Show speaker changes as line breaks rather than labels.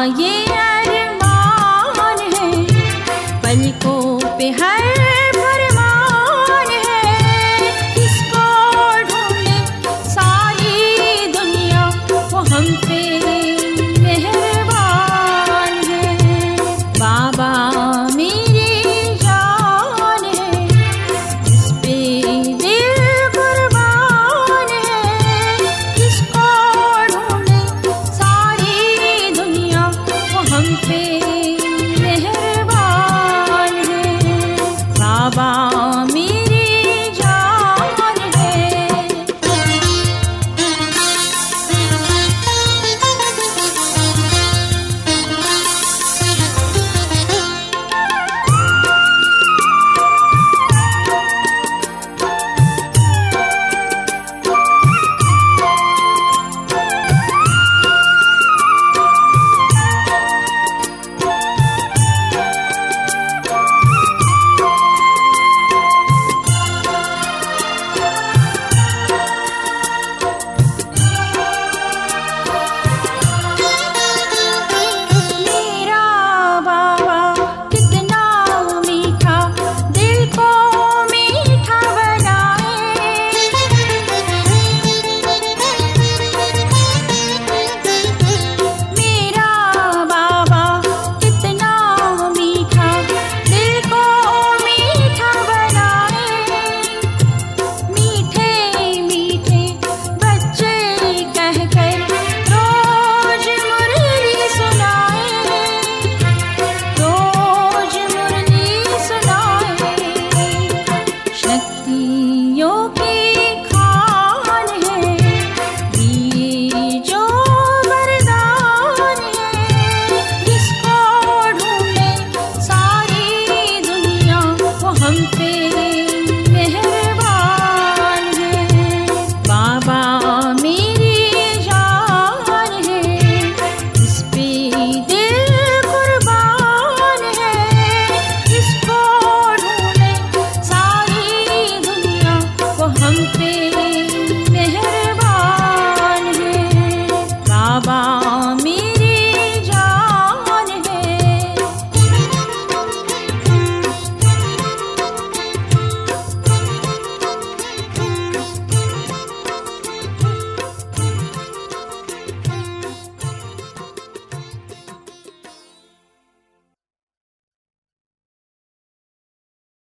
ये अरमान है, पलकों पे हर फरमान है। किसको ढूंढे सारी दुनिया, वो हम पे मेहरबान है। बाबा मेरी जान है, इस पे दिल कुर्बान है। किसको ढूंढे सारी दुनिया, वो हम पे मेहरबान है। बाबा मेरी जान है। मेरा बाबा कितना मीठा, दिल को मीठा बनाए। मेरा बाबा कितना मीठा, दिल को मीठा बनाए। मीठे मीठे बच्चे कहकर रोज मुरली सुनाए, रोज मुरली सुनाए। शक्तियों की खान है, दिए जो वरदान है। जिसको ढूंढे सारी दुनिया, वो हम पे मेहरबान है। बाबा मेरी जान है, इस पे